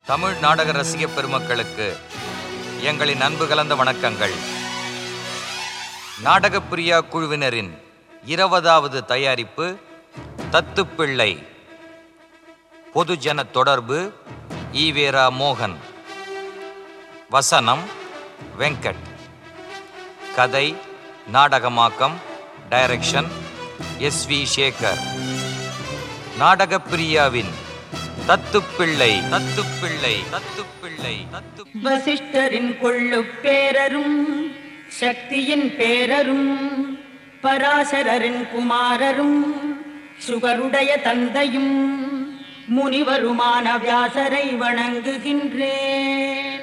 தமிழ் நாடக ரசிக பெருமக்களுக்கு எங்களின் அன்பு கலந்த வணக்கங்கள். நாடகப்பிரியா குழுவினரின் 20வது தயாரிப்பு தத்துப்பிள்ளை. பொதுஜன தொடர்பு ஈவேரா மோகன். வசனம் வெங்கட். கதை நாடகமாக்கம் டைரக்ஷன் SV சேகர். நாடகப்பிரியாவின் தத்துப்பிள்ளை தத்துப்பிள்ளை தத்துப்பிள்ளை தத்து. வசிஷ்டரின் கொள்ளு பேரரும் சக்தியின் பேரரும் பராசரரின் குமாரரும் சுகருடைய தந்தையும் முனிவருமான வியாசரை வணங்குகின்றேன்.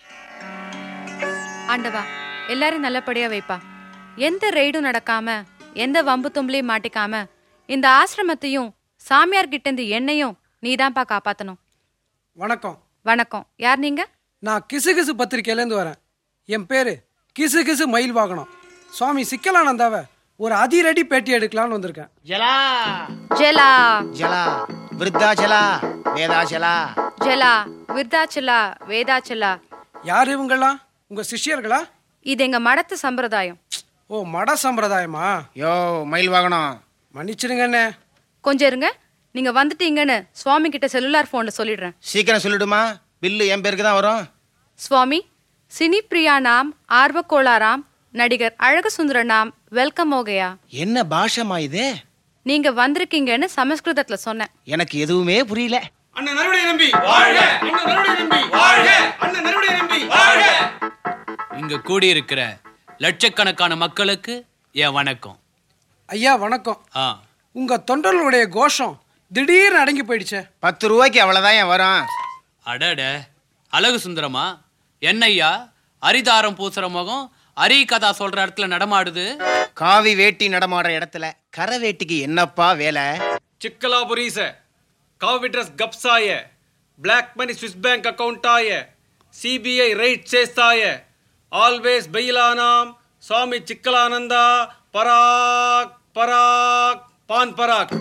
ஆண்டவா, எல்லாரும் நல்லபடியா வைப்பா. எந்த ரெய்டும் நடக்காம, எந்த வம்பு தும்பலையும் மாட்டிக்காம இந்த ஆசிரமத்தையும் சாமியார் கிட்ட இருந்து என்னையும் நீதான்ப்பா காப்பாத்தணும். வணக்கம். வணக்கம். யார் நீங்க? நான் கிசுகிசு பத்திரிக்கையிலேருந்து வரேன். என் பேரு கிசுகிசு மயில் வாகனம். சுவாமி சிக்கலானந்தாவை ஒரு அதிரடி பேட்டி எடுக்கலான்னு வந்திருக்கேன். ஜலா ஜலா ஜலா விருத்தாச்சலா வேதாச்சலா ஜலா விருத்தாச்சலா வேதாச்சலா. யார் இவங்கெல்லாம்? உங்க சிஷ்யர்களா? இது எங்க மடத்து சம்பிரதாயம். ஓ, மட சம்பிரதாயமா? யோ மயில் வாகனம், மன்னிச்சிடுங்க அண்ணே. கொஞ்சம் இருங்க. நீங்க வந்துட்டீங்கன்னு சுவாமி கிட்ட செல்லுலார் போன்ல சொல்லிடுறேன். சீக்கிரம் சொல்லிடுமா, பில்லு என் பேருக்கு தான் வரும். சுவாமி, சினி பிரியா நாம், ஆர்வக்கோளாராம், நடிகர் அழகு சுந்தர நாம் வெல்கம் ஓகையா. என்ன பாஷமா இது? நீங்க வந்திருக்கீங்கன்னு சமஸ்கிருதத்துல சொன்னேன். எனக்கு எதுவுமே புரியல. அண்ணன் நறுடைய நம்பி வாழ்க! அண்ணன் நறுடைய நம்பி வாழ்க! அண்ணன் நறுடைய நம்பி வாழ்க! இங்க கூடியிருக்கிற லட்சக்கணக்கான மக்களுக்கு என் வணக்கம். ஐயா வணக்கம். உங்க தொண்டர்களுடைய கோஷம் திடீர்னு அடங்கி போயிடுச்சே. 10 ரூபாய்க்கு அவ்வளவுதான் என் வரும். அடட, அழகு சுந்தரமா, என்னையா அரிதாரம் பூசுற முகம் அரி கதா சொல்ற இடத்துல நடமாடுது? காவி வேட்டி நடமாடுற இடத்துல கரை வேட்டிக்கு என்னப்பா வேலை? ಚಿಕ್ಕಲಾಪುರೀಸ ಕಾವಿಡ್ರಸ್ ಗಪ್ಸಾಯ ಬ್ಲ್ಯಾಕ್ ಮನಿ ಸ್ವಿಸ್ ಬ್ಯಾಂಕ್ ಅಕೌಂಟಾಯ CBI ರೈಟ್ చేస్తాయ ఆల్వేస్ బైలానాం స్వామి చిక్కలానంద పరాక్ పరాక్ పాన్ పరాక్.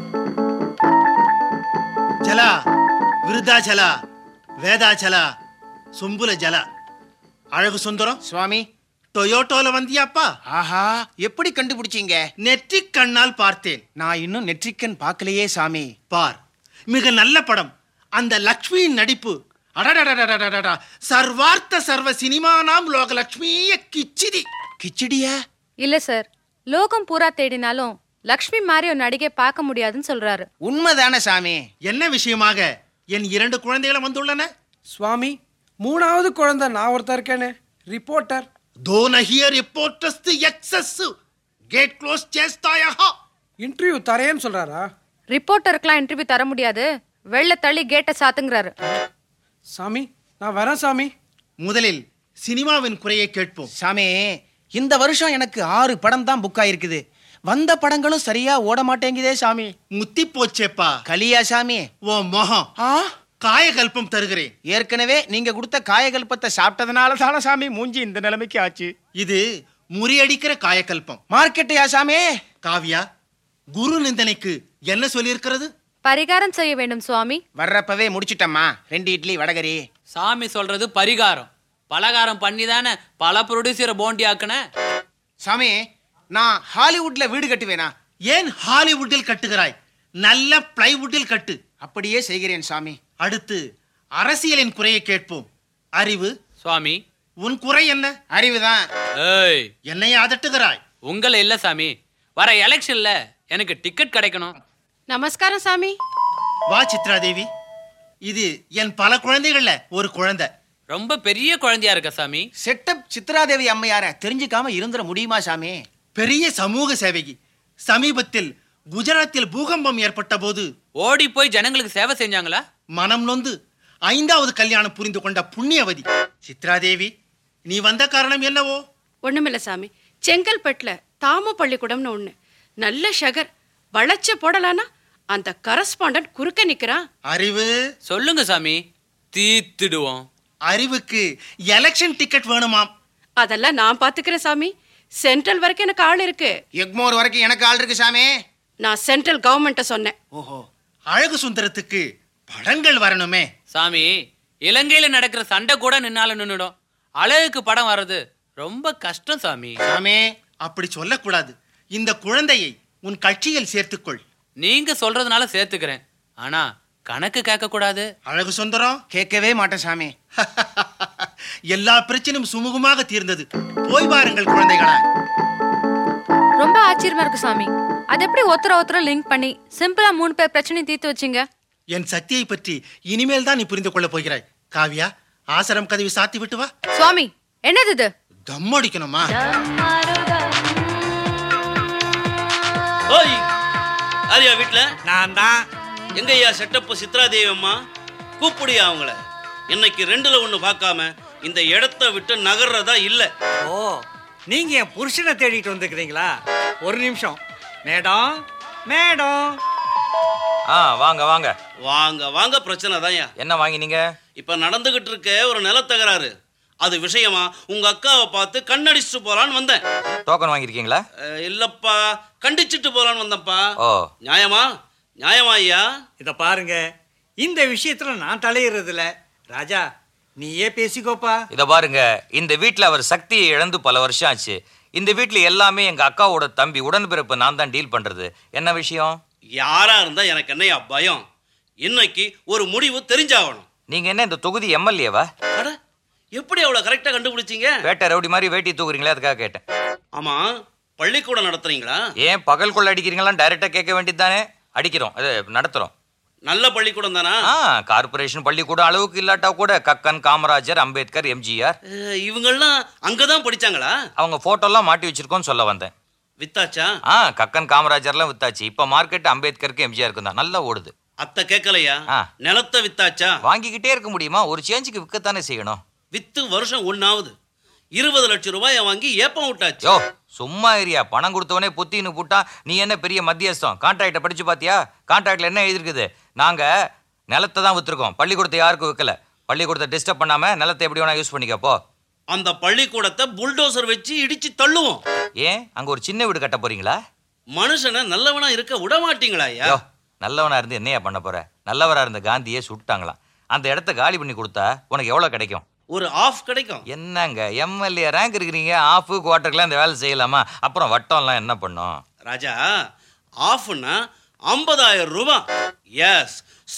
ஜலா விருத்தாச்சலா வேதாச்சலா சொம்புல ஜல. அழகு சுந்தரம் சுவாமி, டொயோட்டோல வந்தியாப்பா? ஆஹா, எப்படி கண்டுபிடிச்சீங்க? நெற்றிக் கண்ணால் பார்த்தேன். நான் இன்னும் நெற்றிக்கண் பார்க்கலையே சாமி. பார், மிக நல்ல படம். அந்த லக்ஷ்மியின் நடிப்பு அடடடடடடடா, சர்வார்த்த சர்வ சினிமா நாம் லோக லக்ஷ்மிய கிச்சிடி. கிச்சடியா? இல்ல சார், லோகம் பூரா தேடினாலும் லக்ஷ்மி மாதிரி ஒரு நடிகை பார்க்க முடியாதுன்னு சொல்றாரு. உண்மைதானே சாமி? என்ன விஷயமாக என் 2 குழந்தைகளும் வந்துள்ளன? சுவாமி, 3வது குழந்தை நான் ஒருத்தர் இருக்கேனே, ரிப்போர்ட்டர். दो नहीं रिपोर्टर्स एक्सेस गेट क्लोज చేస్తాయా? இன்டர்வியூ தரேன்னு சொல்றாரா? ரிப்போர்ட்டருக்குலாம் இன்டர்வியூ தர முடியாது, வெள்ள தள்ளி கேட்டை சாத்துங்கிறாரு. சாமி, நான் வரேன் சாமி. முதலில் சினிமாவின் குறையை கேட்போம். சாமி, இந்த வருஷம் எனக்கு 6 படம் தான் புக் ஆயிருக்குது. வந்த படங்களும் சரியா ஓட மாட்டேங்குதே சாமி. முத்தி போச்சேப்பா. கலியா சாமி? ஓ மோகம், காயகல்பம் தருகிறேன். ஏற்கனவே நீங்க கொடுத்த காயகல்பத்தை சாப்பிட்டதுனால தானே சாமி மூஞ்சி இந்த நிலைமைக்கு ஆச்சு. இது முறியடிக்கிற காயகல்பம். மார்க்கெட்டையா சாமி? காவியா, குரு நிந்தனைக்கு என்ன சொல்லி இருக்கிறது? பரிகாரம் செய்ய வேண்டும் சுவாமி. வர்றப்பவே முடிச்சிட்டம்மா. 2 இட்லி வடகரி. சாமி சொல்றது பரிகாரம். பலகாரம் பண்ணி தானே பல ப்ரொடியூசரை போண்டி ஆக்குன. சாமி, நான் ஹாலிவுட்ல வீடு கட்டுவேனா? ஏன் ஹாலிவுட்டில் கட்டுகிறாய்? நல்ல பிளைவுட்டில் கட்டு. அப்படியே செய்கிறேன் சாமி. அடுத்து அரசியலின் குறையை கேட்போம். அறிவு. சுவாமி, உன் குறை என்ன? அறிவுதான். ஏய், என்னை அதட்டுகிறாய்? உங்களை இல்ல சாமி, வர எலெக்ஷன்ல எனக்கு டிக்கெட் கிடைக்கணும். நமஸ்காரம் சாமி. வா சித்ரா தேவி, இது என் பல குழந்தைகள்ல ஒரு குழந்தை. ரொம்ப பெரிய குழந்தையா இருக்க சாமி. செட்டப் சித்ராதேவி அம்மையார தெரிஞ்சுக்காம இருந்துட முடியுமா சாமி? பெரிய சமூக சேவகி. சமீபத்தில் குஜராத்தில் பூகம்பம் ஏற்பட்ட போது ஓடி போய் ஜனங்களுக்கு சேவை செஞ்சாங்களா? மனம் நொந்து 5வது கல்யாணம் புரிந்து கொண்ட புண்ணியவதி சித்ராதேவி. நீ வந்த காரணம் என்னவோ? ஒண்ணுமில்ல சாமி, செங்கல்பட்டுல தாம பள்ளிக்கூடம்னு ஒண்ணு நல்ல ஷகர் வளைச்ச போடலானா அந்த கரஸ்பாண்டன்ட் குறுக்க நிக்கிறான். அறிவு. சொல்லுங்க சாமி, தீத்துடுவோம். அறிவுக்கு எலெக்ஷன் டிக்கெட் வேணுமாம். அதெல்லாம் நான் பாத்துக்கிறேன் சாமி. சென்ட்ரல் வரைக்கும் எனக்கு ஆள் இருக்கு. எக்மோர் வரைக்கும் எனக்கு ஆள் இருக்கு சாமி. நான் சென்ட்ரல் கவர்மெண்ட்ட சொன்னேன். ஓஹோ, அழகு சுந்தரத்துக்கு படங்கள் வரணுமே. சாமி, இலங்கையில நடக்கிற சண்டை கூட நின்னாலும் நின்னுடும். அழகுக்கு படம் வர்றது ரொம்ப கஷ்டம் சாமி. சாமி, அப்படி சொல்லக்கூடாது. இந்த குழந்தையை உன் கட்சியில் சேர்த்துக்கொள். நீங்க சொல்றதுனால சேர்த்துக்கிறேன். ஆனா கணக்கு கேட்க கூடாது. அழகு சுந்தரம், கேட்கவே மாட்டேன் சாமி. எல்லா பிரச்சனையும் சுமூகமாக தீர்ந்தது. போய் பாருங்கள் குழந்தைகளா. ரொம்ப ஆச்சரியமா இருக்கு சாமி. அது எப்படி ஒருத்தர லிங்க் பண்ணி சிம்பிளா 3 பேர் பிரச்சனையை தீர்த்து வச்சிங்க? என் சக்தியை பற்றி இனிமேல் தான் நீ புரிந்து கொள்ளப் போகிறாய். காவியா, ஆசிரம் கதவி சாத்தி விட்டு வா. சுவாமி, என்னது இது? தம் அடிக்கணுமா? ஓய், யாரியா வீட்டுல? நான் தான். எங்கய்யா செட்டப்பு சித்ராதேவி அம்மா? கூப்பிடியா அவங்கள. இன்னைக்கு 2ல் 1 பார்க்காம இந்த இடத்த விட்டு நகர்றதா இல்ல. ஓ, நீங்க என் புருஷனை தேடிட்டு வந்துக்கிறீங்களா? ஒரு நிமிஷம் மேடம். மேடம், வாங்க வாங்க வாங்க வாங்க. பிரச்சனை தான்யா. என்ன வாங்கினீங்க? இப்ப நடந்துகிட்டு இருக்க ஒரு நிலத்தகராறு. அது விஷயமா உங்க அக்காவை பார்த்து கண்ணடிச்சுட்டு போலான்னு வந்தேன். டோக்கன் வாங்கியிருக்கீங்களா? இல்லப்பா, கண்டிச்சுட்டு போலான்னு வந்தப்பா. ஓ, நியாயமா? நியாயமா ஐயா? இத பாருங்க, இந்த விஷயத்துல நான் தலையிறதுல. ராஜா, நீயே பேசிக்கோப்பா. இத பாருங்க, இந்த வீட்டுல அவர் சக்தியை இழந்து பல வருஷம் ஆச்சு. இந்த வீட்டுல எல்லாமே எங்க அக்காவோட தம்பி உடன்பிறப்பு நான் தான் டீல் பண்றது. என்ன விஷயம்? யாரா இருந்தா எனக்கு என்னையா பயம்? இன்னைக்கு ஒரு முடிவு தெரிஞ்சாகணும். நீங்க என்ன இந்த தொகுதி எம்எல்ஏவா? அட, எப்படி அவ்வளவு கரெக்டா கண்டுபிடிச்சீங்க? வேட்டை ரவுடி மாதிரி வேட்டி தூக்குறீங்களா? அதுக்காக கேட்டேன். ஆமா, பள்ளிக்கூடம் நடத்துறீங்களா? ஏன் பகல் கொள்ள அடிக்கிறீங்களா? டைரக்டா கேட்க வேண்டியது தானே. அடிக்கிறோம், அது நடத்துறோம். நல்ல பள்ளிக்கூடம் தானா? கார்பரேஷன் பள்ளிக்கூடம் அளவுக்கு இல்லாட்டா கூட கக்கன், காமராஜர், அம்பேத்கர், எம்ஜிஆர் இவங்கெல்லாம் அங்கதான் படிச்சாங்களா? அவங்க போட்டோ எல்லாம் மாட்டி வச்சிருக்கோன்னு சொல்ல வந்தேன். வித்தாச்சா? கக்கன், காமராஜர்லாம் வித்தாச்சு. இப்ப மார்க்கெட் அம்பேத்கருக்கு, எம்ஜிஆருக்கு தான் நல்லா ஓடுது. அத்தை கேட்கலையா? நிலத்தை வித்தாச்சா? வாங்கிக்கிட்டே இருக்க முடியுமா? ஒரு சேஞ்சுக்கு விற்கத்தானே செய்யணும். வித்து வருஷம் 1 ஆகுது. 20 லட்சம் ரூபாய் வாங்கி ஏப்பம் விட்டாச்சு. யோ, சும்மா ஏரியா. பணம் கொடுத்தவனே புத்தின்னு போட்டா நீ என்ன பெரிய மத்தியஸ்தம்? கான்ட்ராக்டை படிச்சு பாத்தியா? கான்ட்ராக்ட்ல என்ன எழுதிருக்குது? நாங்க நிலத்தை தான் வித்துருக்கோம், பள்ளிக்கூடத்தை யாருக்கும் விற்கல. பள்ளிக்கூடத்தை டிஸ்டர்ப் பண்ணாம நிலத்தை எப்படி வேணா யூஸ் பண்ணிக்கப்போ. அந்த பள்ளிக்கூடத்தை புல்டோசர் வச்சு இடிச்சு தள்ளுவோம். ஏன் அங்க ஒரு சின்ன வீடு கட்ட போறீங்களா? மனுஷனை நல்லவனா இருக்க விட மாட்டீங்களா? யோ, நல்லவனா இருந்து என்னையா பண்ண போற? நல்லவரா இருந்த காந்தியே சுட்டாங்களாம். அந்த இடத்த காலி பண்ணி கொடுத்தா உனக்கு எவ்வளவு கிடைக்கும்? ஒரு ஆஃப் கிடைக்கும். என்னங்க எம்எல்ஏ ரேங்க் இருக்கிறீங்க, ஆஃப் குவார்டர்லாம் இந்த வேலை செய்யலாமா? அப்புறம் வட்டம்லாம் என்ன பண்ணும்? ராஜா, ஆஃப்னா 50,000 ரூபாய். எஸ்,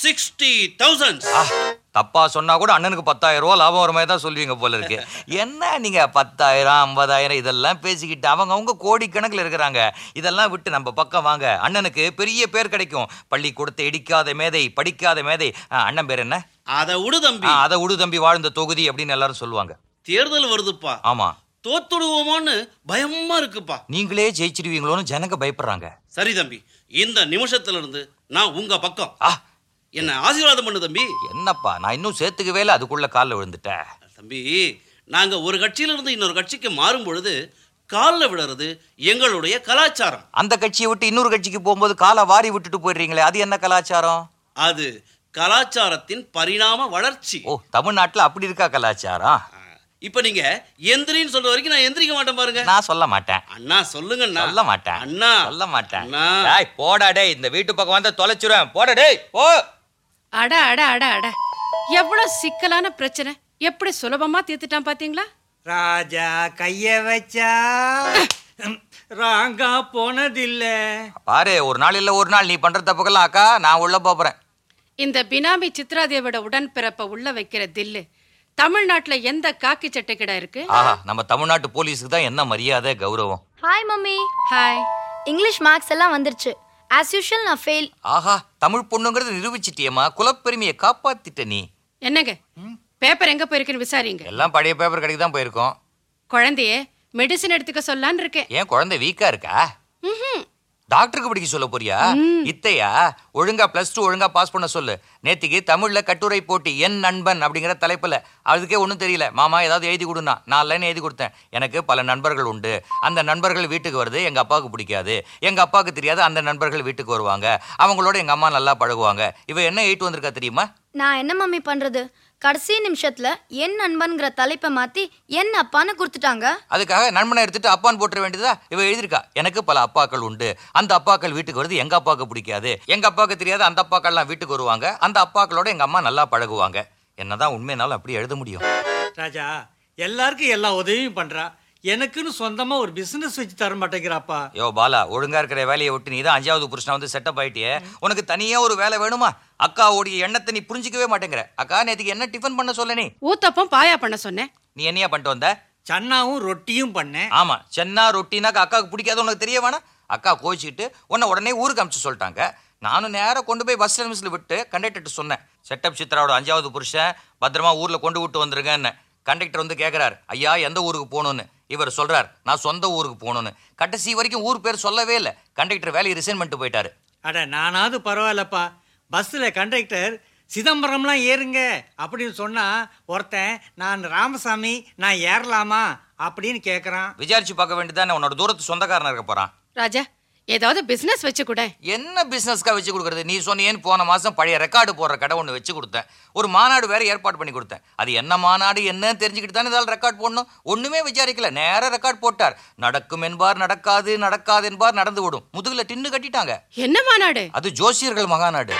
60,000. தப்பா சொன்னா கூட அண்ணனுக்கு 10,000 ரூபா லாபம் வர மாதிரி தான் சொல்லுவீங்க போல இருக்கு. என்ன நீங்க 10,000, 50,000 இதெல்லாம் பேசிக்கிட்டு அவங்க கோடிக்கணக்கில் இருக்கிறாங்க. இதெல்லாம் விட்டு நம்ம பக்கம் வாங்க. அண்ணனுக்கு பெரிய பேர் கிடைக்கும். பள்ளிக்கூடத்தை இடிக்காத மேதை, படிக்காத மேதை. அண்ணன் பேர் என்ன? அதை விடு தம்பி. அதை விடு தம்பி, வாழ்ந்த தொகுதி அப்படின்னு எல்லாரும் சொல்லுவாங்க. தேர்தல் வருதுப்பா. ஆமா, தோத்துடுவோமோன்னு பயமா இருக்குப்பா. நீங்களே ஜெயிச்சிருவீங்களோன்னு ஜனங்க பயப்படுறாங்க. சரி தம்பி, இந்த நிமிஷத்துல இருந்து நான் உங்க பக்கம். என்ன ஆசீர்வாதம் பண்ணு தம்பி. என்னப்பா, நான் இன்னும் சேர்த்துக்கவே இல்லை, அதுக்குள்ள காலில் விழுந்துட்டேன். தம்பி, நாங்க ஒரு கட்சியில இருந்து இன்னொரு கட்சிக்கு மாறும் பொழுது காலில் விடுறது எங்களுடைய கலாச்சாரம். அந்த கட்சியை விட்டு இன்னொரு கட்சிக்கு போகும்போது காலை வாரி விட்டுட்டு போயிடுறீங்களே, அது என்ன கலாச்சாரம்? அது கலாச்சாரத்தின் பரிணாம வளர்ச்சி. ஓ, தமிழ்நாட்டுல அப்படி இருக்கா கலாச்சாரம்? இப்ப நீங்க எந்திரின்னு சொல்ற வரைக்கும் நான் எந்திரிக்க மாட்டேன் பாருங்க. நான் சொல்ல மாட்டேன். அண்ணா சொல்லுங்க. சொல்ல மாட்டேன். அண்ணா சொல்ல மாட்டேன். டேய் போடா டேய், இந்த வீட்டு பக்கம் வந்தா தொலைச்சுறேன். போடா டேய் போ. அட அட அட அட, எவ்வளவு சிக்கலான பிரச்சனை எப்படி சுலபமா தீர்த்துட்டான் பாத்தீங்களா? ராஜா கைய வச்சா ராங்கா போனதில்ல. பாரு, ஒரு நாள் இல்ல ஒரு நாள் நீ பண்ற தப்புக்கெல்லாம் அக்கா நான் உள்ள போறேன். இந்த பினாமி சித்ராதேவியோட உடன்பிறப்ப உள்ள வைக்கிற தில்லு தமிழ்நாட்டுல எந்த காக்கி சட்டை கடை இருக்கு? நம்ம தமிழ்நாட்டு போலீஸுக்கு தான் என்ன மரியாதை, கௌரவம். Hi mummy. Hi. English marks எல்லாம் வந்துருச்சு. as usual நான் ஃபெயில். தமிழ் பொண்ணுங்கிறது நிரூபிச்சிட்டியம்மா. குலப்பெருமையை காப்பாத்திட்ட நீ. என்னங்க பேப்பர் எங்க போயிருக்குன்னு விசாரிங்க. எல்லாம் பழைய பேப்பர் கடைக்கு தான் போயிருக்கோம். குழந்தைய மெடிசின் எடுத்துக்க சொல்லலான்னு இருக்கேன். ஏன் குழந்தை வீக்கா இருக்கா? டாக்டருக்கு படிக்க சொல்ல போறியா? இத்தையா ஒழுங்கா +2 ஒழுங்கா பாஸ் பண்ண சொல்லு. நேத்திக்கு தமிழ்ல கட்டுரை போட்டி என் நண்பன் அப்படிங்கிற தலைப்புல. அதுக்கே ஒன்றும் தெரியல. மாமா ஏதாவது எழுதி கொடுனா 4 லைன் எழுதி கொடுத்தேன். எனக்கு பல நண்பர்கள் உண்டு. அந்த நண்பர்கள் வீட்டுக்கு வருது, எங்க அப்பாவுக்கு பிடிக்காது. எங்க அப்பாவுக்கு தெரியாது, அந்த நண்பர்கள் வீட்டுக்கு வருவாங்க. அவங்களோட எங்க அம்மா நல்லா பழகுவாங்க. இவ என்ன 8 வந்திருக்கா தெரியுமா? நான் என்ன மம்மி பண்றது? கடைசி நிமிஷத்துல என் நண்பன்கிற தலைப்பை மாத்தி என் அப்பான்னு கொடுத்துட்டாங்க. அதுக்காக நண்பனை எடுத்துட்டு அப்பான்னு போட்டுற வேண்டியதா? இவ எழுதிருக்கா, எனக்கு பல அப்பாக்கள் உண்டு. அந்த அப்பாக்கள் வீட்டுக்கு வருது, எங்க அப்பாவுக்கு பிடிக்காது. எங்க அப்பாவுக்கு தெரியாது, அந்த அப்பாக்கள்லாம் வீட்டுக்கு வருவாங்க. அந்த அப்பாக்களோட எங்க அம்மா நல்லா பழகுவாங்க. என்னதான் உண்மைனாலும் அப்படி எழுத முடியும். ராஜா எல்லாருக்கும் எல்லா உதவியும் பண்றா, எனக்குன்னு சொந்தமா ஒரு பிசினஸ் வச்சு தர மாட்டேங்கிறாப்பா. யோ பாலா, ஒழுங்கா இருக்கிற வேலையை விட்டு நீ தான் 5வது புருஷனா வந்து செட்டப் ஆயிட்டியே, உனக்கு தனியா ஒரு வேலை வேணுமா? அக்காவோடைய எண்ணத்தை நீ புரிஞ்சிக்கவே மாட்டேங்கிற. அக்கா நேற்றுக்கு என்ன டிஃபன் பண்ண சொல்ல? நீ ஊத்தப்பம் பாயா பண்ண சொன்னேன். நீ என்னையா பண்ணிட்டு வந்த? சன்னாவும் ரொட்டியும் பண்ணேன். ஆமா, சென்னா ரொட்டினாக்கா அக்காவுக்கு பிடிக்காத உனக்கு தெரிய வேணா? அக்கா கோச்சிக்கிட்டு உன்னை உடனே ஊருக்கு அனுப்பிச்சு சொல்லிட்டாங்க. நானும் நேரம் கொண்டு போய் பஸ் சர்வீஸ்ல விட்டு கண்டக்டர்கிட்ட சொன்னேன், செட்டப் சித்ராவோட 5வது புருஷன் பத்திரமா ஊர்ல கொண்டு விட்டு வந்துருங்கன்னு. கண்டக்டர் வந்து கேட்கிறார், ஐயா எந்த ஊருக்கு போகணும்னு. இவர் சொல்றார், நான் சொந்த ஊருக்கு போகணும்னு. கடைசி வரைக்கும் ஊர் பேர் சொல்லவே இல்லை. கண்டக்டர் வேலையை ரிசைன் பண்ணிட்டு போயிட்டாரு. அட நானாவது பரவாயில்லப்பா, பஸ்ல கண்டக்டர் சிதம்பரம்லாம் ஏறுங்க அப்படின்னு சொன்னா ஒருத்தன் நான் ராமசாமி நான் ஏறலாமா அப்படின்னு கேட்கறான். விசாரிச்சு பார்க்க வேண்டியதானே, உன்னோட தூரத்து சொந்தக்காரனா இருக்க போறான். ராஜா ஏதாவது பிசினஸ் வச்சு கூட. என்ன பிசினஸ்க்கா வச்சு கொடுக்கறது? நீ சொன்னேன்னு போன மாசம் பழைய ரெக்கார்டு போடுற கடை ஒன்று வச்சு கொடுத்தேன். ஒரு மாநாடு வேற ஏற்பாடு பண்ணி கொடுத்தேன். அது என்ன மாநாடு என்னன்னு தெரிஞ்சுக்கிட்டு தானே இதால் ரெக்கார்ட் போடணும். ஒண்ணுமே விசாரிக்கல, நேர ரெக்கார்ட் போட்டார். நடக்கும் என்பார் நடக்காது, நடக்காது என்பார் நடந்து விடும். முதுகுல டின்னு கட்டிட்டாங்க. என்ன மாநாடு? அது ஜோசியர்கள் மகாநாடு.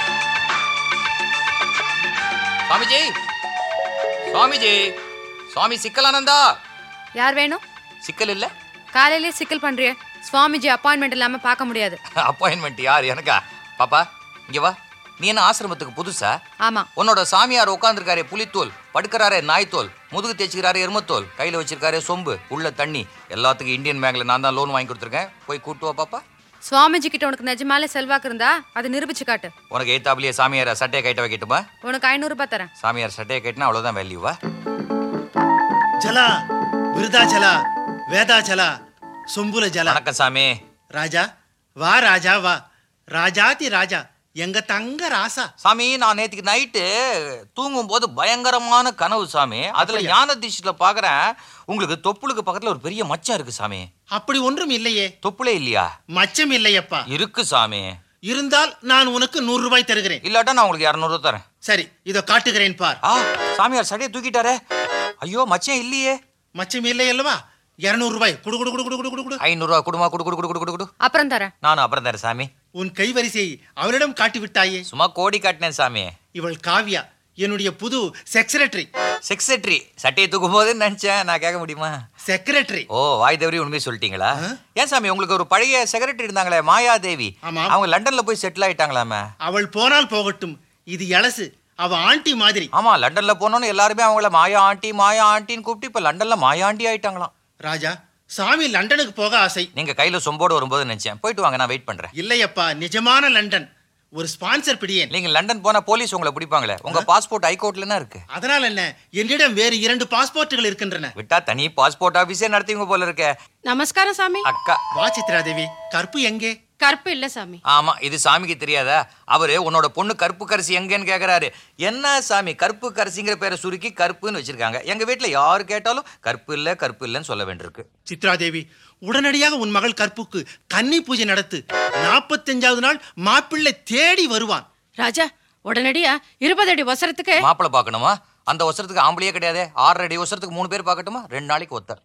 சுவாமிஜி, சுவாமிஜி, சுவாமி சிக்கலானந்தா. யார் வேணும்? சிக்கல் இல்ல, காலையிலேயே சிக்கல் பண்றிய. சுவாமிஜி அப்பாயின்மெண்ட் இல்லாம பார்க்க முடியாது. அப்பாயின்மெண்ட் யார்? எனக்கா? பாப்பா இங்க வா. நீ என்ன ஆசிரமத்துக்கு புதுசா? ஆமா. உன்னோட சாமியார் உட்காந்துருக்காரே புலித்தோல், படுக்கிறாரே நாய்த்தோல், முதுகு தேய்ச்சிக்கிறாரே எருமத்தோல், கையில வச்சிருக்காரே சொம்பு, உள்ள தண்ணி, எல்லாத்துக்கும் இந்தியன் பேங்க்ல நான் தான் லோன் வாங்கி கொடுத்துருக்கேன். போய் கூட்டு வா பாப்பா. சுவாமிஜி கிட்ட உனக்கு நிஜமாலே செல்வாக்கு இருந்தா அது நிரூபிச்சு காட்டு. உனக்கு எய்தாப்லயே சாமியார் சட்டையை கைட்ட வைக்கட்டுமா? உனக்கு 500 ரூபாய் தரேன். சாமியார் சட்டையை கைட்டினா அவ்வளவுதான் வேல்யூவா? ஜலா விருதாச்சலா வேதாச்சலா சொம்புல ஜலா. வணக்கம் சாமி. ராஜா வா, ராஜா வா, ராஜாதி ராஜா, எங்க தங்க ராசா. சாமி நான் நேற்றுக்கு நைட்டு தூங்கும் போது பயங்கரமான கனவு சாமி. அதுல ஞான திஷ்டில பாக்குறேன், உங்களுக்கு தொப்புளுக்கு பக்கத்துல ஒரு பெரிய மச்சம் இருக்கு சாமி. அப்படி ஒன்றும் இல்லையே. தொப்புளே இல்லையா? மச்சம் இல்லையப்பா. இருக்கு சாமி. இருந்தால் நான் உனக்கு 100 ரூபாய் தருகிறேன். இல்லாட்டா நான் உங்களுக்கு 200 ரூபாய் தரேன். சரி இதோ காட்டுகிறேன் பார். சாமியார் சட்டையை தூக்கிட்டாரே. ஐயோ மச்சம் இல்லையே. மச்சம் இல்லை அல்லவா? 200 ரூபாய் குடு குடு குடு குடு குடு குடு. 500 ரூபாய் குடுமா? குடு குடு குடு குடு குடு குடு. அப்புறம் தரேன். நானும் அப்புறம் தரேன் சாமி. உன் கைவரிசை அவளிடம் காட்டி விட்டாயே. சும்மா கோடி காட்டினேன் சாமி. இவள் காவ்யா, என்னுடைய புது செக்ரட்டரி. செக்ரட்டரி சட்டையை தூக்கும் போது நினைச்சேன், நான் கேட்க முடியுமா? செக்ரட்டரி. ஓ, வாய் தவறி உண்மையை சொல்லிட்டீங்களா? ஏன் சாமி, உங்களுக்கு ஒரு பழைய செக்ரட்டரி இருந்தாங்களே மாயாதேவி, அவங்க லண்டன்ல போய் செட்டில் ஆயிட்டாங்களாமே. அவள் போனால் போகட்டும், இது எலசு. அவ ஆண்டி மாதிரி. ஆமா, லண்டன்ல போனோன்னு எல்லாருமே அவங்கள மாயா ஆண்டி மாயா ஆண்டின்னு கூப்பிட்டு இப்ப லண்டன்ல மாயா ஆண்டி ஆயிட்டாங்களாம். ராஜா, சாமி லண்டனுக்கு போக ஆசை. நீங்க கையில சொம்போடு வரும்போது நினைச்சேன். போயிட்டு வாங்க, நான் வெயிட் பண்றேன். இல்லையப்பா, நிஜமான லண்டன். ஒரு ஸ்பான்சர் பிடியேன். நீங்க லண்டன் போனா போலீஸ் உங்களை பிடிப்பாங்களே. உங்க பாஸ்போர்ட் ஹைகோர்ட்ல இருக்கு. அதனால என்ன, என்னிடம் வேறு 2 பாஸ்போர்ட்டுகள் இருக்கின்றன. விட்டா தனி பாஸ்போர்ட் ஆபீஸே நடத்திங்க போல இருக்க. நமஸ்காரம் சாமி. அக்கா. வா சித்ரா தேவி. கற்பு எங்கே? கற்பு இல்ல சாமி. ஆமா, இது சாமிக்கு தெரியாதா? அவரு உன்னோட பொண்ணு கருப்பு கரிசி எங்கன்னு கேக்குறாரு. என்ன சாமி, கருப்பு கரிசிங்கிற பேரை சுருக்கி கருப்புன்னு வச்சிருக்காங்க. எங்க வீட்டுல யாரு கேட்டாலும் கருப்பு இல்ல கருப்பு இல்லன்னு சொல்ல வேண்டியிருக்கு. சித்ரா தேவி, உடனடியாக உன் மகள் கற்புக்கு கன்னி பூஜை நடத்து. 45வது நாள் மாப்பிள்ளை தேடி வருவான். ராஜா, உடனடியா 20 அடி ஒசரத்துக்கு மாப்பிள்ளை பாக்கணுமா? அந்த ஒசரத்துக்கு ஆம்பளையே கிடையாது. 6 அடி ஒசரத்துக்கு 3 பேர் பாக்கட்டுமா? 2 நாளைக்கு ஒருத்தர்.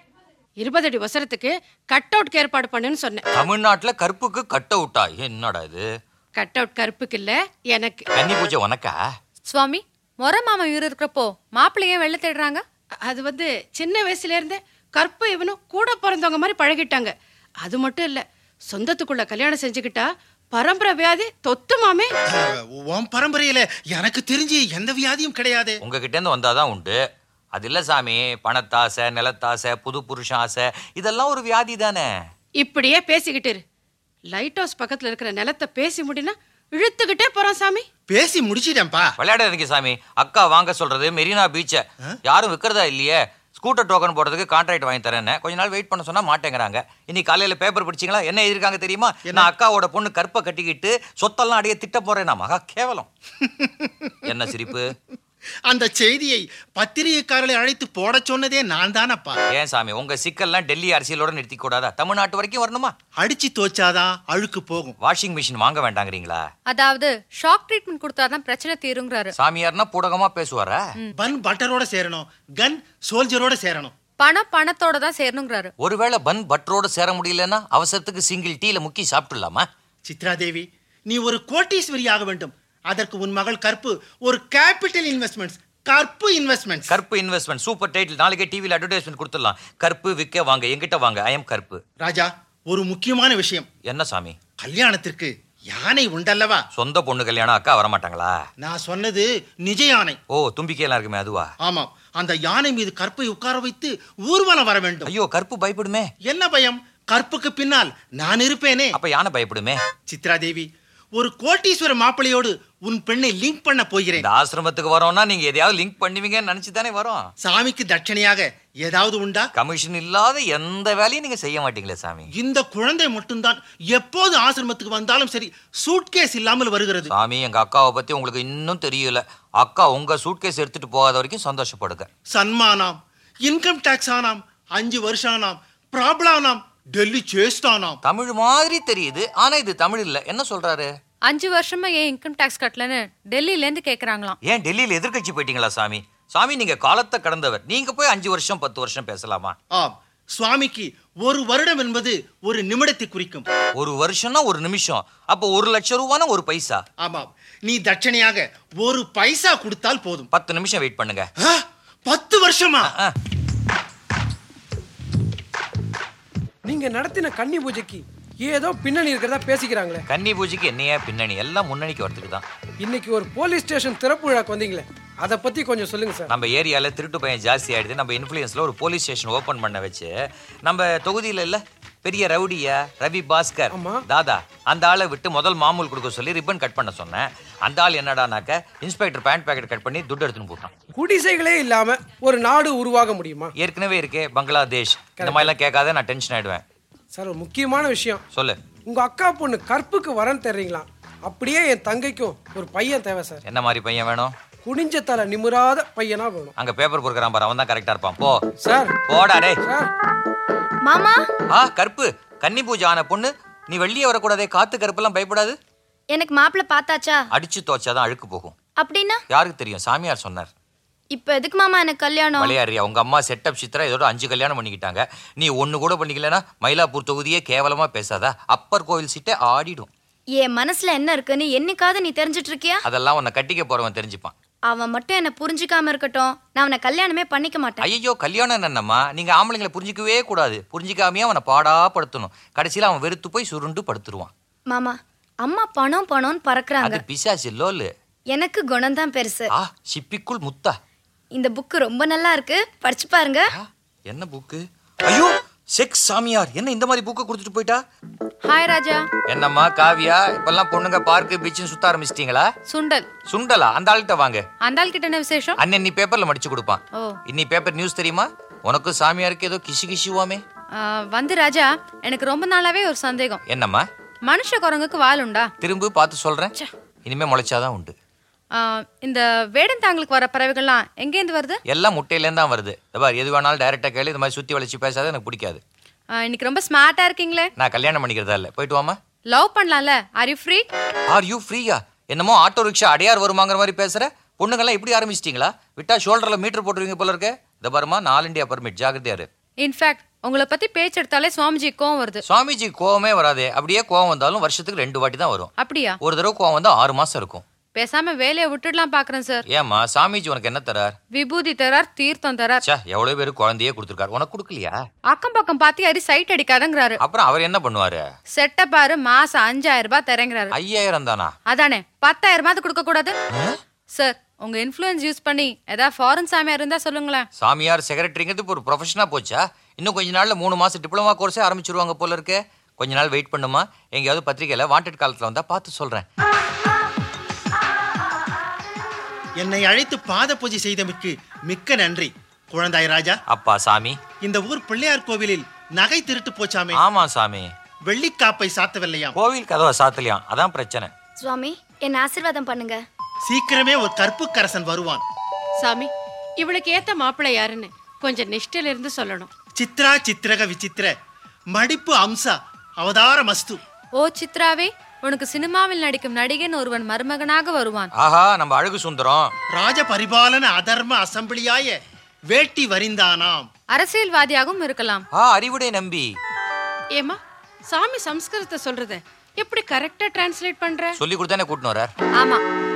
20 அடி ஒசரத்துக்கு கட் அவுட் ஏற்பாடு பண்ணுன்னு சொன்னேன். தமிழ்நாட்டுல கருப்புக்கு கட் அவுட்டா? என்னடா இது? கட் அவுட் கருப்புக்கு இல்ல, எனக்கு. கன்னி பூஜை உனக்கா? சுவாமி, மொர மாமா இவரு இருக்கிறப்போ மாப்பிள்ளையே வெள்ள தேடுறாங்க. அது சின்ன வயசுல இருந்தே கற்பு இவனும் கூட பிறந்தவங்க மாதிரி பழகிட்டாங்க. அது மட்டும் இல்ல, சொந்தத்துக்குள்ள கல்யாணம் செஞ்சுக்கிட்டா பரம்பரை வியாதி தொத்துமாமே. உன் பரம்பரையில எனக்கு தெரிஞ்சு எந்த வியாதியும் கிடையாது. உங்ககிட்ட இருந்து வந்தாதான் உண்டு. அது இல்ல சாமி, பணத்தாசை, நிலத்தாசை, புது புருஷ ஆசை, இதெல்லாம் ஒரு வியாதி தானே. இப்படியே பேசிக்கிட்டு லைட் ஹவுஸ் பக்கத்துல இருக்கிற நிலத்தை பேசி முடினா இழுத்துக்கிட்டே போறான் சாமி. பேசி முடிச்சிட்டேன்ப்பா. விளையாடாதீங்க சாமி. அக்கா வாங்க சொல்றது மெரினா பீச்சை. யாரும் விற்கிறதா இல்லையே. ஸ்கூட்டர் டோக்கன் போடுறதுக்கு கான்ட்ராக்ட் வாங்கி தரேன்னு கொஞ்ச நாள் வெயிட் பண்ண சொன்னா மாட்டேங்கிறாங்க. இன்னைக்கு காலையில பேப்பர் படிச்சீங்களா? என்ன எழுதிருக்காங்க தெரியுமா? நான் அக்காவோட பொண்ணு கற்பை கட்டிக்கிட்டு சொத்தெல்லாம் அடைய திட்ட போறேன். நான் மகா கேவலம். என்ன சிரிப்பு? அந்த செய்தியை பத்திரிகைக்காரர்களை அழைத்து போட சொன்னதே நான் தானப்பா. ஏன் சாமி, உங்க சிக்கல்லாம் டெல்லி அரசியலோட நிறுத்தி கூடாதா? தமிழ்நாட்டு வரைக்கும் வரணுமா? அடிச்சு தோச்சாதான் அழுக்கு போகும். வாஷிங் மிஷின் வாங்க வேண்டாங்கிறீங்களா? அதாவது ஷாக் ட்ரீட்மெண்ட் கொடுத்தாதான் பிரச்சனை தீருங்கிறாரு. சாமியார்னா பூடகமா பேசுவாரா? பன் பட்டரோட சேரணும், கன் சோல்ஜரோட சேரணும். பணம் பணத்தோட தான் சேரணுங்கிறாரு. ஒருவேளை பன் பட்டரோட சேர முடியலன்னா அவசரத்துக்கு சிங்கிள் டீல முக்கி சாப்பிட்டுலாமா? சித்ரா தேவி, நீ ஒரு கோட்டீஸ்வரி ஆக வேண்டும். அதற்கு உன் மகள் கற்பு ஒரு கேபிட்டல் இன்வெஸ்ட்மெண்ட்ஸ், கற்பு இன்வெஸ்ட்மெண்ட்ஸ். கற்பு இன்வெஸ்ட்மெண்ட் சூப்பர் டைட்டில். நாளைக்கே டிவில அட்வர்டைஸ்மெண்ட் கொடுத்துடலாம். கற்பு விற்க வாங்க, என்கிட்ட வாங்க. ஐ எம் கற்பு. ராஜா, ஒரு முக்கியமான விஷயம். என்ன சாமி? கல்யாணத்திற்கு யானை உண்டல்லவா? சொந்த பொண்ணு கல்யாணம், அக்கா வரமாட்டாங்களா? நான் சொன்னது நிஜ யானை. ஓ, தும்பிக்கையெல்லாம் இருக்குமே அதுவா? ஆமாம், அந்த யானை மீது கற்பை உட்கார வைத்து ஊர்வலம் வர வேண்டும். ஐயோ, கற்பு பயப்படுமே. என்ன பயம்? கற்புக்கு பின்னால் நான் இருப்பேனே. அப்ப யானை பயப்படுமே. சித்ரா தேவி, ஒரு கோட்டீஸ்வர மாப்பிளையோடு உன் பெண்ணை லிங்க் பண்ண போகிறேன். இந்த ஆசிரமத்துக்கு வரோம்னா நீங்க எதையாவது லிங்க் பண்ணுவீங்கன்னு நினைச்சு தானே வரோம். சாமிக்கு தட்சணையாக ஏதாவது உண்டா? கமிஷன் இல்லாத எந்த வேலையும் நீங்க செய்ய மாட்டீங்களே சாமி. இந்த குழந்தை மட்டும்தான் எப்போது ஆசிரமத்துக்கு வந்தாலும் சரி சூட்கேஸ் இல்லாமல் வருகிறது. சாமி, எங்க அக்காவை பத்தி உங்களுக்கு இன்னும் தெரியல. அக்கா உங்க சூட்கேஸ் எடுத்துட்டு போகாத வரைக்கும் சந்தோஷப்படுங்க. சன்மானாம், இன்கம் டாக்ஸ் ஆனாம், 5 வருஷம் ஆனாம், ப்ராப்ளம் டெல்லி சேஸ்தானாம். தமிழ் மாதிரி தெரியுது, ஆனா இது தமிழ் இல்ல. என்ன சொல்றாரு? 5 வருஷமா ஏன் இன்கம் டாக்ஸ் கட்டலன்னு டெல்லியில இருந்து கேக்குறாங்களாம். ஏன் டெல்லியில எதிர்க்கட்சி போயிட்டீங்களா சாமி? சாமி, நீங்க காலத்தை கடந்தவர். நீங்க போய் 5 வருஷம் 10 வருஷம் பேசலாமா? ஆம், சுவாமிக்கு ஒரு வருடம் என்பது ஒரு நிமிடத்தை குறிக்கும். ஒரு வருஷம்னா ஒரு நிமிஷம். அப்போ 1 லட்சம் ரூபானா 1 பைசா. ஆமாம், நீ தட்சணையாக 1 பைசா கொடுத்தால் போதும். 10 நிமிஷம் வெயிட் பண்ணுங்க. 10 வருஷமா? நீங்க நடத்தின கன்னி பூஜைக்கு ஏதோ பின்னணி இருக்கிறதா பேசிக்கிறாங்களே. கன்னி பூஜைக்கு என்னையா பின்னணி? எல்லாம் முன்னணிக்கு வரதுக்கு தான். இன்னைக்கு ஒரு போலீஸ் ஸ்டேஷன் திறப்பு விழாக்கு வந்தீங்களே, அதை பத்தி கொஞ்சம் சொல்லுங்க சார். நம்ம ஏரியால திருட்டு பையன் ஜாஸ்தி ஆயிடுது. நம்ம இன்ஃப்ளூயன்ஸ்ல ஒரு போலீஸ் ஸ்டேஷன் ஓபன் பண்ண வச்சு நம்ம தொகுதியில இல்ல பெரிய ரவுடியா ரவி பாஸ்கர் தாதா, அந்த ஆளை விட்டு முதல் மாமூல் கொடுக்க சொல்லி ரிப்பன் கட் பண்ண சொன்னேன். அந்த ஆள் என்னடானாக்க இன்ஸ்பெக்டர் பேண்ட் பாக்கெட் கட் பண்ணி துட்டு எடுத்துன்னு போட்டான். குடிசைகளே இல்லாம ஒரு நாடு உருவாக முடியுமா? ஏற்கனவே இருக்கே பங்களாதேஷ். இந்த மாதிரி எல்லாம் கேட்காத, நான் டென்ஷன் ஆயிடுவேன். சார், ஒரு முக்கியமான விஷயம் சொல்லு. உங்க அக்கா பொண்ணு கற்புக்கு வரன் தர்றீங்களா? அப்படியே என் தங்கைக்கும் ஒரு பையன் தேவை சார். என்ன மாதிரி பையன் வேணும்? குனிஞ்ச தலை நிமிராத பையனா வேணும். அங்க பேப்பர் கொடுக்கறான் பாரு, அவன் தான் கரெக்டா இருப்பான். போ சார். போடா டேய். மாமா. கற்பு, கன்னி பூஜை ஆன பொண்ணு, நீ வெளியே வரக்கூடாதே. காத்து கருப்பெல்லாம் பயப்படாது. எனக்கு மாப்பிள்ள பார்த்தாச்சா? அடிச்சு தோச்சாதான் அழுக்கு போகும். அப்படின்னா யாருக்கு தெரியும்? சாமியார் சொன்னார். இப்ப எதுக்கு மாமா எனக்கு கல்யாணம்? விளையாடுறியா? உங்க அம்மா செட்டப் சித்ரா இதோட 5 கல்யாணம் பண்ணிக்கிட்டாங்க. நீ 1 கூட பண்ணிக்கலன்னா மயிலாப்பூர் தொகுதியே கேவலமா பேசாதா? அப்பர் கோவில் சீட்டே ஆடிடும். என் மனசுல என்ன இருக்குன்னு என்னைக்காவது நீ தெரிஞ்சிட்டு இருக்கியா? அதெல்லாம் உன்னை கட்டிக்க போறவன் தெரிஞ்சுப்பான். அவன் மட்டும் என்ன புரிஞ்சுக்காம இருக்கட்டும், நான் அவனை கல்யாணமே பண்ணிக்க மாட்டேன். ஐயோ, கல்யாணம் என்னம்மா? நீங்க ஆம்பளைங்களை புரிஞ்சிக்கவே கூடாது. புரிஞ்சிக்காமையே அவனை பாடா படுத்தணும். கடைசியில அவன் வெறுத்து போய் சுருண்டு படுத்துருவான். மாமா, அம்மா பணம் பணம்னு பறக்குறாங்க. அது பிசாசு லோலு. எனக்கு குணம் தான் பெருசு. சிப்பிக்குள் முத்தா. இந்த புக்கு ரொம்ப நல்லா இருக்கு, படிச்சு பாருங்க. என்ன புக்கு? ஐயோ, செக்ஸ் சாமியார். என்ன இந்த மாதிரி புக்கு கொடுத்துட்டு போயிட்டா? ஹாய் ராஜா. என்னம்மா காவியா, இப்பெல்லாம் பொண்ணுங்க பார்க்கு பீச்சுன்னு சுத்த ஆரம்பிச்சிட்டீங்களா? சுண்டல். சுண்டலா? அந்த ஆள்கிட்ட வாங்க. அந்த ஆள்கிட்ட என்ன விசேஷம்? அண்ணன் நீ பேப்பர்ல மடிச்சு கொடுப்பான். இன்னி பேப்பர் நியூஸ் தெரியுமா? உனக்கும் சாமியாருக்கு ஏதோ கிஷு கிஷுவாமே. வந்து ராஜா, எனக்கு ரொம்ப நாளாவே ஒரு சந்தேகம். என்னம்மா? மனுஷ குரங்குக்கு வால் உண்டா? திரும்ப பார்த்து சொல்றேன். இனிமே முளைச்சாதான் உண்டு. இந்த வேடந்தாங்களுக்கு வர பறவைகள்லாம் எங்கேருந்து வருது? எல்லாம் முட்டையிலேருந்து தான் வருது. எது வேணாலும் டைரக்டா கேளு. இந்த மாதிரி சுத்தி வளைச்சு பேசாத, எனக்கு பிடிக்காது. இன்னைக்கு ரொம்ப ஸ்மார்ட்டா இருக்கீங்களே. நான் கல்யாணம் பண்ணிக்கிறதா இல்ல. போயிட்டு வாமா. லவ் பண்ணலாம்ல. Are you free? Are you ஃப்ரீயா? என்னமோ ஆட்டோ ரிக்ஷா அடையார் வருமாங்கிற மாதிரி பேசுற. பொண்ணுங்கெல்லாம் இப்படி ஆரம்பிச்சிட்டீங்களா? விட்டா ஷோல்டர்ல மீட்டர் போட்டுருவீங்க போல இருக்க. இந்த பாருமா, 4 இண்டியா பர்மிட், ஜாகிரதையாரு. இன்ஃபேக்ட் உங்களை பத்தி பேச்சு எடுத்தாலே சுவாமிஜி கோவம் வருது. சுவாமிஜி கோவமே வராதே. அப்படியே கோவம் வந்தாலும் வருஷத்துக்கு 2 வாட்டி தான் வரும். அப்படியா? ஒரு தடவை கோவம் வந்தா 6 மாசம் இருக்கும். பேசாம வேலையை விட்டுடலாம் பாக்குறேன் சார். ஏமா, சாமிஜி உனக்கு என்ன தரார்? விபூதி தரார், தீர்த்தம் தரார். எவ்வளவு பேரு குழந்தையே கொடுத்துருக்காரு, உனக்கு கொடுக்கலையா? அக்கம் பக்கம் பாத்தி யாரி சைட் அடிக்காதங்கிறாரு. அப்புறம் அவர் என்ன பண்ணுவாரு? செட்ட பாரு, மாசம் 5000 ரூபாய் தரேங்கிறாரு. 5000 தானா? அதானே, 10,000 கொடுக்க கூடாது சார்? உங்க இன்ஃப்ளூயன்ஸ் யூஸ் பண்ணி ஏதாவது ஃபாரின் சாமியார் இருந்தா சொல்லுங்களேன். சாமியார் செக்ரட்டரிங்கிறது ஒரு ப்ரொஃபஷனா போச்சா? இன்னும் கொஞ்ச நாள்ல 3 மாசம் டிப்ளமா கோர்ஸே ஆரம்பிச்சிருவாங்க போல இருக்கு. கொஞ்ச நாள் வெயிட் பண்ணுமா. எங்கேயாவது பத்திரிகையில வாண்டட் காலத்துல வந்தா பார்த்து சொல்றேன். என்னை அழைத்து பாத பூஜை செய்தமைக்கு மிக்க நன்றி குழந்தாய் ராஜா. அப்பா சாமி, இந்த ஊர் பிள்ளையார் கோவிலில் நகை திருட்டு போச்சாமே. ஆமா சாமி. வெள்ளிக்காப்பை சாத்தவில்லையா? கோவில் கதவை சாத்தலையா, அதான் பிரச்சனை. சுவாமி, என்ன ஆசீர்வாதம் பண்ணுங்க. சீக்கிரமே ஒரு கற்புக்கரசன் வருவான். சாமி, இவளுக்கு ஏத்த மாப்பிள்ளை யாருன்னு கொஞ்சம் நிஷ்டையில இருந்து சொல்லணும். சித்ரா சித்திரக விசித்திர மடிப்பு அம்சா அவதார மஸ்து. ஓ சித்ராவே, உனக்கு சினிமாவில் நடிக்கும் நடிகன் ஒருவன் மருமகனாக வருவான். ஆஹா, நம்ம அழகு சுந்தரம். ராஜ பரிபாலன அதர்ம அசம்பிளியாய வேட்டி வரிந்தானாம். அரசியல்வாதியாகவும் இருக்கலாம். அறிவுடை நம்பி. ஏமா, சாமி சம்ஸ்கிருதத்தை சொல்றத எப்படி கரெக்டா டிரான்ஸ்லேட் பண்ற? சொல்லி கொடுத்தானே கூட்டினு வரார். ஆமா,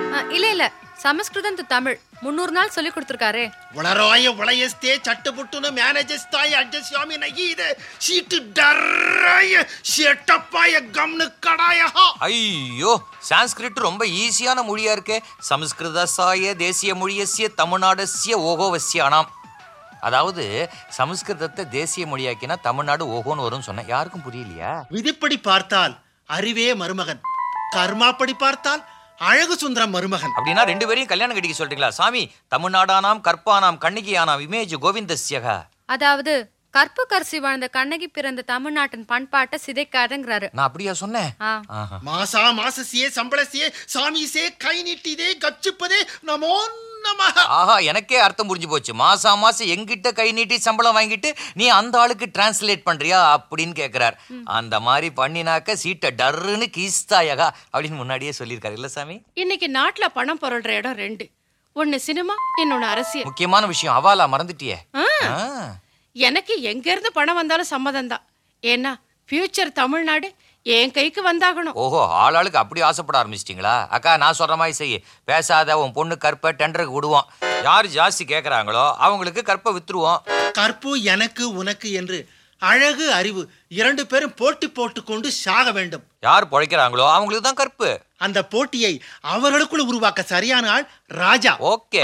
இல்ல இல்ல, சமஸ்கிருதம் டு தமிழ் 300 நாள் சொல்லி கொடுத்துருக்காரே. உளரோய உளையஸ்தே சட்டுப்புட்டுன்னு மேனேஜஸ்தாய் அட்ஜஸ்யாமி நகீது சீட்டு டர்ராய ஷெட்டப்பாய கம்னு கடாயா. ஐயோ, சான்ஸ்கிரிட் ரொம்ப ஈஸியான மொழியா இருக்கே. சமஸ்கிருதசாய தேசிய மொழியசிய தமிழ்நாடசிய ஓகோவசியானாம். அதாவது சமஸ்கிருதத்தை தேசிய மொழியாக்கினா தமிழ்நாடு ஓகோன்னு வரும்னு சொன்னேன். யாருக்கும் புரியலையா? விதிப்படி பார்த்தால் அறிவே மருமகன், கர்மாப்படி பார்த்தால் அழகு சுந்தரம் மருமகன். அப்படின்னா 2 பேரையும் கல்யாணம் கட்டிக்க சொல்றீங்களா சாமி? தமிழ்நாடானாம் கற்பானாம் கண்ணிகையானாம் இமேஜ் கோவிந்தஸ்யக. அதாவது கற்பு கரிசி வாழ்ந்த கண்ணகி பிறந்த தமிழ்நாட்டின் பண்பாட்டை சிதைக்காதங்கிறாரு. நான் அப்படியா சொன்னேன்? மாசா மாசசியே சம்பளசியே சாமிசே கை நீட்டிதே கச்சுப்பதே நமோ நமஹ. ஆஹா, எனக்கே அர்த்தம் புரிஞ்சு போச்சு. மாசா மாசம் எங்கிட்ட கை நீட்டி சம்பளம் வாங்கிட்டு நீ அந்த ஆளுக்கு டிரான்ஸ்லேட் பண்றியா அப்படின்னு கேக்குறார். அந்த மாதிரி பண்ணினாக்க சீட்டை டர்ன்னு கீஸ்தாயகா அப்படின்னு முன்னாடியே சொல்லியிருக்காரு இல்ல சாமி? இன்னைக்கு நாட்டுல பணம் பொருள்ற இடம் 2. ஒன்னு சினிமா, இன்னொன்னு அரசியல். முக்கியமான விஷயம் அவாலா மறந்துட்டியே. எனக்கு எங்க இருந்து பணம் வந்தாலும் சம்மதம் தான். ஏன்னா ஃபியூச்சர் தமிழ்நாடு என் கைக்கு வந்தாகணும். ஓஹோ, ஆளாளுக்கு அப்படி ஆசைப்பட ஆரம்பிச்சிட்டீங்களா? அக்கா, நான் சொல்ற மாதிரி செய்ய. பேசாத உன் பொண்ணு கற்பை டெண்டருக்கு விடுவோம். யார் ஜாஸ்தி கேட்கறாங்களோ அவங்களுக்கு கற்பை வித்துருவோம். கற்பு எனக்கு உனக்கு என்று அழகு அறிவு 2 பேரும் போட்டி போட்டுக்கொண்டு சாக வேண்டும். யார் பொழைக்கிறாங்களோ அவங்களுக்கு தான் கற்பு. அந்த போட்டியை அவர்களுக்குள் உருவாக்க சரியான ஆள் ராஜா. ஓகே,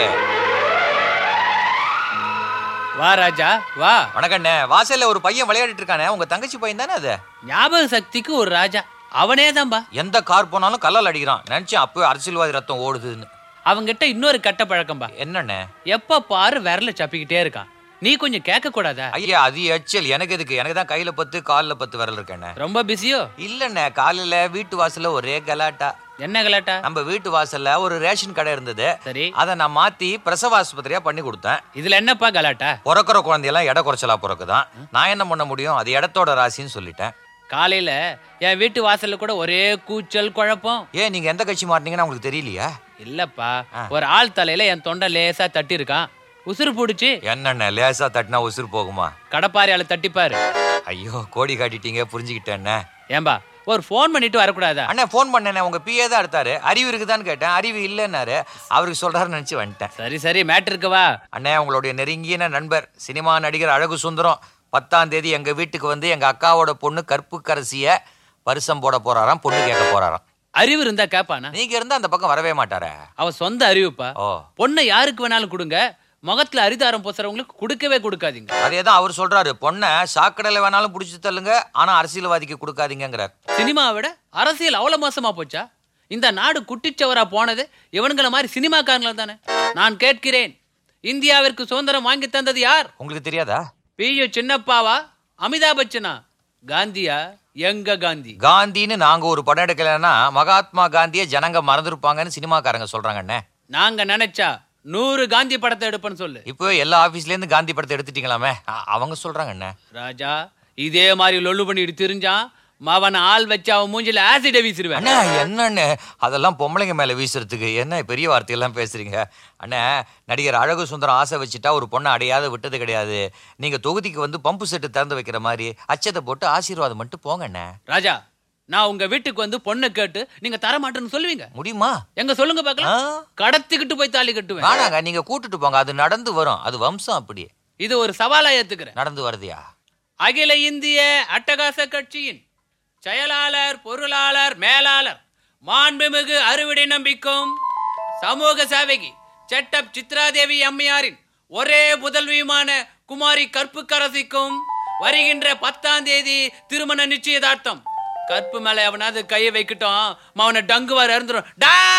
வா ராஜா வா. வணக்கண்ணே. வாசல்ல ஒரு பையன் விளையாடிட்டு இருக்கானே, உங்க தங்கச்சி பையன் தானே அது? ஞாபக சக்திக்கு ஒரு ராஜா, அவனே தான்பா. எந்த கார் போனாலும் கல்லால் அடிக்கிறான். நினைச்சேன் அப்பவே அரசியல்வாதி ரத்தம் ஓடுதுன்னு. அவங்கிட்ட இன்னொரு கெட்ட பழக்கம்பா. என்னண்ணே? எப்ப பாரு விரல சப்பிக்கிட்டே இருக்கான். நீ கொஞ்சம் கேட்க கூடாதா? ஐயா, அது எச்சல். எனக்கு எதுக்கு? எனக்கு தான் கையில 10 காலில் 10 விரல் இருக்கேண்ணே. ரொம்ப பிஸியோ? இல்லண்ணே, காலையில வீட்டு வாசல்ல ஒரே கலாட்டா. என்ன கலாட்டா? நம்ம வீட்டு வாசல்ல ஒரு ரேஷன் கடை இருந்தது. சரி, அதை நான் மாத்தி பிரசவ ஆஸ்பத்திரியா பண்ணி கொடுத்தேன். இதுல என்னப்பா கலாட்டா? பிறக்கிற குழந்தையெல்லாம் எடை குறைச்சலா பிறக்குதான். நான் என்ன பண்ண முடியும்? அது இடத்தோட ராசின்னு சொல்லிட்டேன். காலையில என் வீட்டு வாசல்ல கூட ஒரே கூச்சல் குழப்பம். ஏன் நீங்க எந்த கட்சி மாட்டீங்கன்னு உங்களுக்கு தெரியலையா? இல்லப்பா, ஒரு ஆள் தலையில என் தொண்டை லேசா தட்டி இருக்கான். உசுறு பிடிச்சி. என்னண்ணே, லேசா தட்டினா உசுறு போகுமா? கடப்பாரியால தட்டிப்பாரு. ஐயோ, கோடி காட்டிட்டீங்க, புரிஞ்சுக்கிட்டேன். ஏன்பா ஒரு ஃபோன் பண்ணிட்டு வரக்கூடாதா? அண்ணா, ஃபோன் பண்ணேனே, உங்க பிஏ தான் எடுத்தாரு. அறிவு இருக்குதான்னு கேட்டேன், அறிவு இல்லைன்னாரு. அவருக்கு சொல்றாருன்னு நினைச்சு வந்துட்டேன். சரி சரி, மேட்டருக்கு வா. அண்ணே, உங்களுடைய நெருங்கிய நண்பர் சினிமா நடிகர் அழகு சுந்தரம் 10ஆம் தேதி எங்க வீட்டுக்கு வந்து எங்க அக்காவோட பொண்ணு கற்புக்கரசிய பரிசம் போட போறாராம், பொண்ணு கேட்க போறாராம். அறிவு இருந்தா கேப்பானா? நீங்க இருந்தா அந்த பக்கம் வரவே மாட்டாரே. அவ சொந்த அறிவுப்பா. பொண்ணை யாருக்கு வேணாலும் கொடுங்க, முகத்துல அரிதாரம் பூசுறவங்களுக்கு கொடுக்கவே கொடுக்காதீங்க. அதேதான் அவர் சொல்றாரு. பொண்ணை சாக்கடையில வேணாலும் புடிச்சு தள்ளுங்க, ஆனா அரசியல்வாதிக்கு கொடுக்காதீங்கிறார். சினிமாவை விட அரசியல் அவ்வளவு மோசமா போச்சா? இந்த நாடு குட்டிச்சவரா போனது இவனுங்கள மாதிரி சினிமாக்காரங்கள தானே. நான் கேட்கிறேன், இந்தியாவிற்கு சுதந்திரம் வாங்கி தந்தது யார்? உங்களுக்கு தெரியாதா? பியு சின்னப்பாவா, அமிதாப் பச்சனா, காந்தியா? எங்க காந்தி? காந்தின்னு நாங்க ஒரு படம் எடுக்கலன்னா மகாத்மா காந்தியை ஜனங்க மறந்துருப்பாங்கன்னு சினிமாக்காரங்க சொல்றாங்கண்ணே. நாங்க நினைச்சா 100 காந்தி படத்தை எடுப்பேன்னு சொல்லு. இப்போ எல்லா ஆபீஸ்ல இருந்து காந்தி படத்தை எடுத்துட்டீங்களாமே, அவங்க சொல்றாங்கண்ணே. ராஜா, இதே மாதிரி லொல்லு பண்ணிட்டு தெரிஞ்சான் அவன் ஆள் வச்சு அவன் மூஞ்சில ஆசிட வீசிடுவேன். அண்ணா, என்னன்னு அதெல்லாம் பொம்பளைங்க மேல வீசுறதுக்கு என்ன பெரிய வார்த்தையெல்லாம் பேசுறீங்க? அண்ணா, நடிகர் அழகு சுந்தரம் ஆசை வச்சுட்டா ஒரு பொண்ணை அடையாத விட்டது கிடையாது. நீங்க தொகுதிக்கு வந்து பம்பு செட்டு திறந்து வைக்கிற மாதிரி அச்சத்தை போட்டு ஆசீர்வாதம் மட்டும் போங்க அண்ணா. ராஜா, நான் உங்க வீட்டுக்கு வந்து பொண்ணை கேட்டு நீங்க தர மாட்டேன்னு சொல்லுவீங்க? முடியுமா? எங்க சொல்லுங்க பாக்கலாம். கடத்திக்கிட்டு போய் தாலி கட்டுவேன். வேணாங்க, நீங்க கூட்டிட்டு போங்க, அது நடந்து வரும். அது வம்சம் அப்படி. இது ஒரு சவாலா ஏத்துக்கிறேன். நடந்து வருதியா? அகில இந்திய அட்டகாச கட்சியின் செயலாளர், பொருளாளர், மேலாளர், மாண்புமிகு அறுவடை நம்பிக்கும் சமூக சேவகி செட்டப் சித்ராதேவி அம்மையாரின் ஒரே புதல்வியுமான குமாரி கற்புக்கரசிக்கும் வருகின்ற 10ஆம் தேதி திருமண நிச்சயதார்த்தம். கற்பு மேல அவனாவது கையை வைக்கட்டும், அவனை டங்குவார் இறந்துரும்.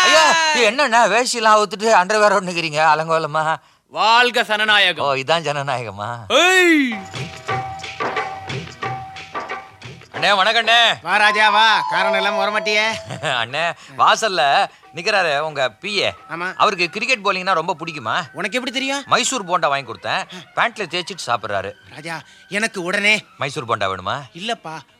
என்னண்ணா வேஷிலாம் அவுத்துட்டு அண்டர்வேர் ஒண்ணுக்கிறீங்க அலங்கோலமா? வாழ்க சனநாயகம். ஓ, இதான் ஜனநாயகமா? அண்ணே, வணக்கண்ணே. வா ராஜா வா, காரணம் எல்லாம் வரமாட்டியே. அண்ணே, வாசல்ல நிக்கிறாரு உங்க பிஏ. ஆமா. அவருக்கு கிரிக்கெட் போலிங்னா ரொம்ப பிடிக்குமா? உனக்கு எப்படி தெரியும்? மைசூர் போண்டா வாங்கி கொடுத்தேன், பேண்ட்ல தேய்ச்சிட்டு சாப்பிடுறாரு. ராஜா, எனக்கு உடனே மைசூர் போண்டா வேணுமா? இல்லப்பா,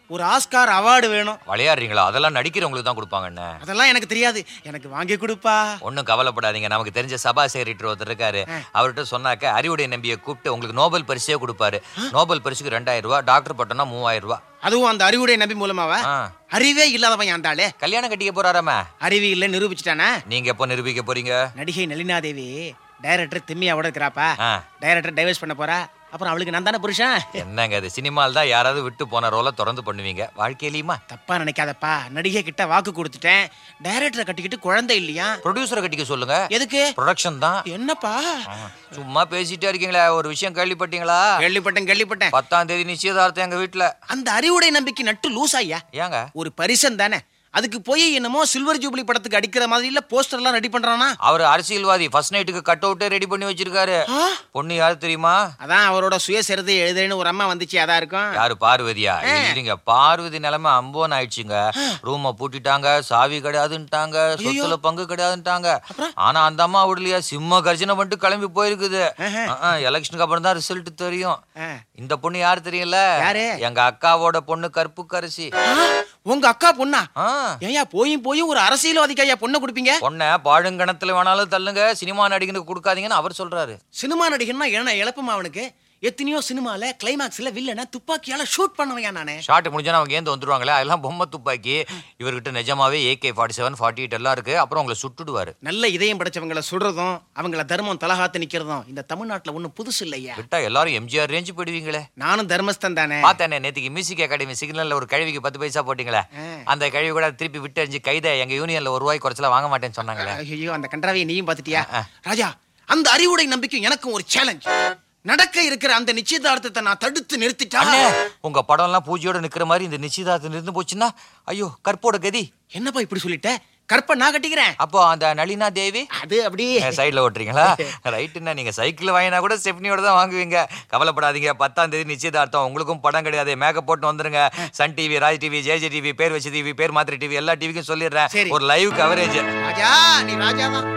ஒரு ஆஸ்கார் அவார்டு வேணும். விளையாடுறீங்களா? அதெல்லாம் நடிக்கிறவங்களுக்கு தான் கொடுப்பாங்கண்ணே. அதெல்லாம் எனக்கு தெரியாது, எனக்கு வாங்கி கொடுப்பா. ஒன்றும் கவலைப்படாதீங்க. நமக்கு தெரிஞ்ச சபா செக்ரட்டரி ஒருத்தர் இருக்காரு. அவர்கிட்ட சொன்னாக்க அறிவுடை நம்பியை கூப்பிட்டு உங்களுக்கு நோபல் பரிசே கொடுப்பாரு. நோபல் பரிசுக்கு 2000 ரூபாய், டாக்டர் பட்டம்னா 3000 ரூபாய். அதுவும் அந்த அறிவுடை நம்பி மூலமாவா? அறிவே இல்லாதவன் ஆண்டாளே. கல்யாணம் கட்டிக்க போறாராம? அறிவு இல்ல நிரூபிச்சுட்டானா? நீங்க எப்போ நிரூபிக்க போறீங்க? நடிகை நளினா தேவி டைரக்டர் திம்மியாவோட இருக்கிறாப்பா. டைரக்டர் டைவர்ஸ் பண்ண போறா. அப்புறம் அவளுக்கு நான் தானே புருஷன். என்னங்க அது? சினிமால தான் யாராவது விட்டு போன ரோல தொடர்ந்து பண்ணுவீங்க, வாழ்க்கையிலயுமா? தப்பா நினைக்காதப்பா, நடிகை கிட்ட வாக்கு கொடுத்துட்டேன். டைரக்டரை கட்டிக்கிட்டு குழந்தை இல்லையா? ப்ரொடியூசரை கட்டிக்க சொல்லுங்க. எதுக்கு? ப்ரொடக்ஷன் தான். என்னப்பா சும்மா பேசிட்டே இருக்கீங்களா? ஒரு விஷயம் கேள்விப்பட்டீங்களா? கேள்விப்பட்டேன். 10ஆம் தேதி நிச்சயதார்த்தம் எங்க வீட்டுல. அந்த அறிவுடை நம்பிக்கை நட்டு லூஸ் ஐயா. ஏங்க? ஒரு பரிசன் தானே, அதுக்கு போய் என்னமோ சில்வர் ஜூப்ளி படத்துக்கு அடிக்கிற மாதிரி இல்ல போஸ்டர் எல்லாம் ரெடி பண்றானா? அவர் அரசியல்வாதி. ஃபர்ஸ்ட் நைட்டுக்கு கட் அவுட்டே ரெடி பண்ணி வச்சிருக்காரு. பொண்ணு யாரு தெரியுமா? அதான் அவரோட சுயசரிதை எழுதுறேன்னு ஒரு அம்மா வந்துச்சு, அதான் இருக்கும். யாரு? பார்வதியா? இல்லைங்க, பார்வதி நிலைமை அம்போன் ஆயிடுச்சுங்க. ரூமை பூட்டிட்டாங்க, சாவி கிடையாதுன்ட்டாங்க, சொத்துல பங்கு கிடையாதுன்ட்டாங்க. ஆனா அந்த அம்மா விடலையா, சிம்ம கர்ஜனை பண்ணிட்டு கிளம்பி போயிருக்குது. எலெக்ஷனுக்கு அப்புறம் தான் ரிசல்ட் தெரியும். இந்த பொண்ணு யாரு தெரியல? எங்க அக்காவோட பொண்ணு கற்புக்கரசி. உங்க அக்கா பொண்ணா? ஏயா போய் ஒரு அரசியல்வாதிக்கு ஐயா பொண்ணை கொடுப்பீங்க? பொண்ணை பாழுங்கணத்துல வேணாலும் தள்ளுங்க, சினிமா நடிகனுக்கு கொடுக்காதீங்கன்னு அவர் சொல்றாரு. சினிமா நடிகன்னா என்ன இழப்புமா அவனுக்கு? எத்தனையோ சினிமால கிளைமாக்ஸ்ல வில்லனை துப்பாக்கியால ஷூட் பண்ணவையா நானே. ஷாட் முடிஞ்சா அவங்க ஏந்து வந்துருவாங்களே, அதெல்லாம் பொம்மை துப்பாக்கி. இவர்கிட்ட நிஜமாவே AK-47, 48 எல்லாம் இருக்கு. அப்புறம் உங்களை சுட்டுடுவாரு. நல்ல இதயம் படைச்சவங்களை சுடுறதும் அவங்கள தர்மம் தலகாத்து நிக்கிறதும் இந்த தமிழ்நாட்டுல ஒண்ணும் புதுசு இல்லையா? விட்டா எல்லாரும் எம்ஜிஆர் ரேஞ்சு போயிடுவீங்களே. நானும் தர்மஸ்தன் தானே. பாத்தானே நேத்துக்கு மியூசிக் அகாடமி சிக்னல்ல ஒரு கழுவிக்கு 10 பைசா போட்டீங்களே, அந்த கழுவி கூட திருப்பி விட்டு அஞ்சு கைதை எங்க யூனியன்ல ₹1 குறைச்சல வாங்க மாட்டேன்னு சொன்னாங்களே. ஐயோ, அந்த கன்றாவியை நீயும் பாத்துட்டியா? ராஜா, அந்த அறிவுடை நம்பிக்கை எனக்கும் ஒரு சேலஞ்ச். நடக்க இருக்கிற அந்த நிச்சயதார்த்தத்தை நான் தடுத்து நிறுத்திட்டா, உங்க படம் எல்லாம் பூஜையோட நிக்கிற மாதிரி இந்த நிச்சயதார்த்தம் நின்று போச்சுன்னா ஐயோ கற்போட கதி. என்னப்பா இப்படி சொல்லிட்ட? கற்ப நான் கட்டிக்கிறேன். அப்போ அந்த நளினா தேவி அது அப்படியே சைட்ல ஓட்டுறீங்களா? ரைட்டுன்னா நீங்க சைக்கிள் வாங்கினா கூட ஸ்டெப்னியோட தான் வாங்குவீங்க. கவலைப்படாதீங்க, 10ஆம் தேதி நிச்சயதார்த்தம். உங்களுக்கும் படம் கிடையாது, மேக்கப் போட்டு வந்துருங்க. Sun TV, Raj TV, J J TV, பேர் வச்சு டிவி, பேர் மாத்திரை டிவி, எல்லா டிவிக்கும் சொல்லிடுறேன். ஒரு லைவ் கவரேஜ். ராஜா, நீ ராஜா தான்.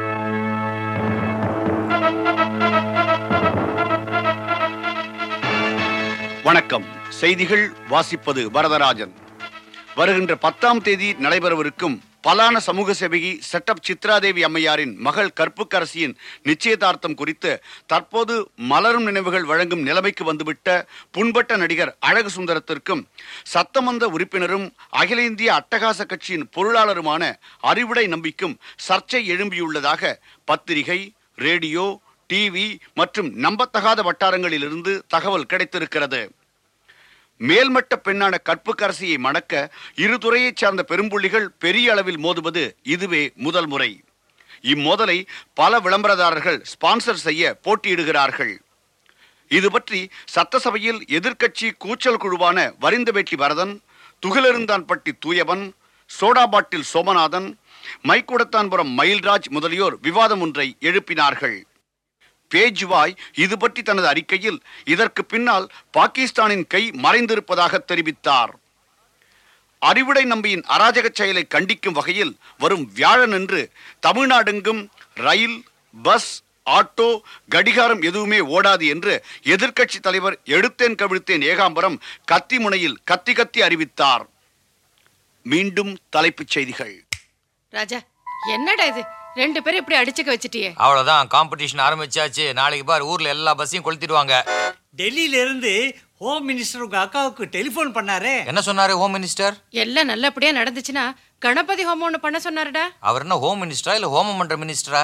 வணக்கம். செய்திகள் வாசிப்பது வரதராஜன். வருகின்ற 10ஆம் தேதி நடைபெறவிருக்கும் பலான சமூக சேவகி செட்டப் சித்ராதேவி அம்மையாரின் மகள் கற்புக்கரசியின் நிச்சயதார்த்தம் குறித்து தற்போது மலரும் நினைவுகள் வழங்கும் நிலைமைக்கு வந்துவிட்ட புண்பட்ட நடிகர் அழகு சுந்தரத்திற்கும் சட்டமன்ற உறுப்பினரும் அகில இந்திய அட்டகாச கட்சியின் பொருளாளருமான அறிவுடை நம்பிக்கும் சர்ச்சை எழும்பியுள்ளதாக பத்திரிகை, ரேடியோ, டிவி மற்றும் நம்பத்தகாத வட்டாரங்களிலிருந்து தகவல் கிடைத்திருக்கிறது. மேல்மட்ட பெண்ணான கற்புக்கரசியை மணக்க இரு துறையைச் சார்ந்த பெரும்புள்ளிகள் பெரிய அளவில் மோதுவது இதுவே முதல் முறை. இம்மோதலை பல விளம்பரதாரர்கள் ஸ்பான்சர் செய்ய போட்டியிடுகிறார்கள். இது பற்றி சட்டசபையில் எதிர்க்கட்சி கூச்சல் குழுவான வரிந்தவேட்டி வரதன், துகிலெருந்தான்பட்டி தூயவன், சோடாபாட்டில் சோமநாதன், மைக்குடத்தான்புரம் மயில்ராஜ் முதலியோர் விவாதம் ஒன்றை எழுப்பினார்கள். பேஜ்வாய் இது பற்றி தனது அறிக்கையில் இதற்கு பின்னால் பாகிஸ்தானின் கை மறைந்திருப்பதாக தெரிவித்தார். அறிவுடை நம்பியின் அராஜக செயலை கண்டிக்கும் வகையில் வரும் வியாழனன்று தமிழ்நாடெங்கும் ரயில், பஸ், ஆட்டோ, கடிகாரம் எதுவுமே ஓடாது என்று எதிர்க்கட்சி தலைவர் எடுத்தேன் கவிழ்த்தேன் ஏகாம்பரம் கத்திமுனையில் கத்தி கத்தி அறிவித்தார். மீண்டும் தலைப்புச் செய்திகள். ராஜா, என்னடா இது? 2 பேரும் இப்படி அடிச்சுக்க வச்சிட்டியே. அவ்வளவுதான், காம்படிஷன் ஆரம்பிச்சாச்சு. நாளைக்கு பார் ஊர்ல எல்லா பஸ்ஸையும் கொளுத்திடுவாங்க. டெல்லியில இருந்து ஹோம் மினிஸ்டர் உங்க அக்காவுக்கு டெலிபோன் பண்ணாரு. என்ன சொன்னாரு ஹோம் மினிஸ்டர்? எல்லாம் நல்லபடியா நடந்துச்சுன்னா கணபதி ஹோமம் ஒண்ணு பண்ண சொன்னாருடா. அவர் என்ன ஹோம் மினிஸ்டரா இல்ல ஹோமம் பண்ற மினிஸ்டரா?